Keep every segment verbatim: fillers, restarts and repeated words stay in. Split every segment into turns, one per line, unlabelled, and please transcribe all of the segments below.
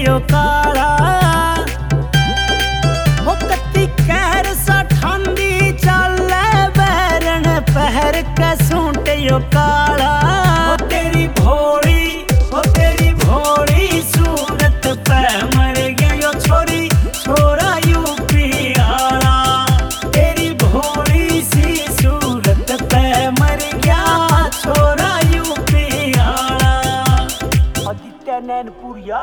यो काला हो कत्ती कहर सा ठांदी चाले बैरन पहर के सूट यो काला हो तेरी भोली हो तेरी भोली सूरत पे मर गया यो छोरी छोरा यूपी आला तेरी भोली सी सूरत पे मर गया छोरा यूपी आला आदित्य नैनपुरिया।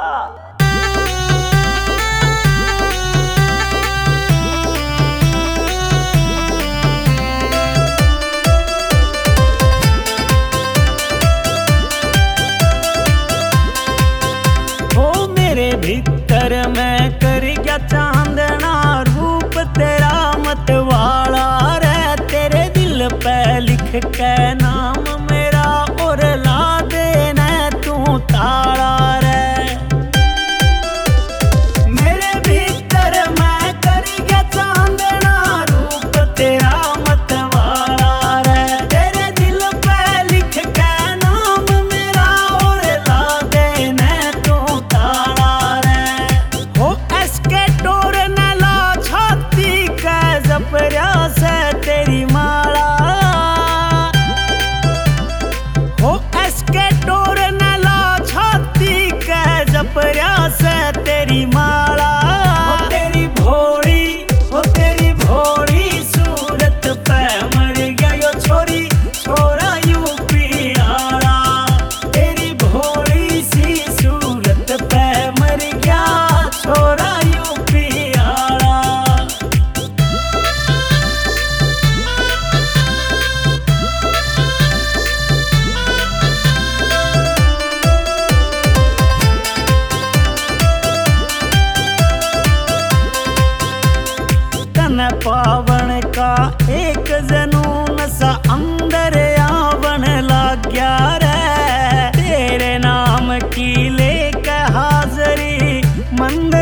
भीतर मैं कर गया चांदना रूप तेरा मत वाला रे तेरे दिल पे लिख के नाम मेरा और ला देना तू ताला रे मेरे भीतर मैं कर गया चांदना रूप तेरा मत वाला रे तेरे दिल पे लिख के नाम मेरा और ला देना तू ताला से तेरी माला हो एसके टोर न ला छाती के जपरिया से तेरी माला हो तेरी भोली हो तेरी भोली सूरत पे मर गया यो छोरी छोरा यूपी आला तेरी भोली सी सूरत पे मर गया छोरा यूपी आला। पावन का एक जनून सा अंदर आवन लग गया रे तेरे नाम की लेके हाजरी मंद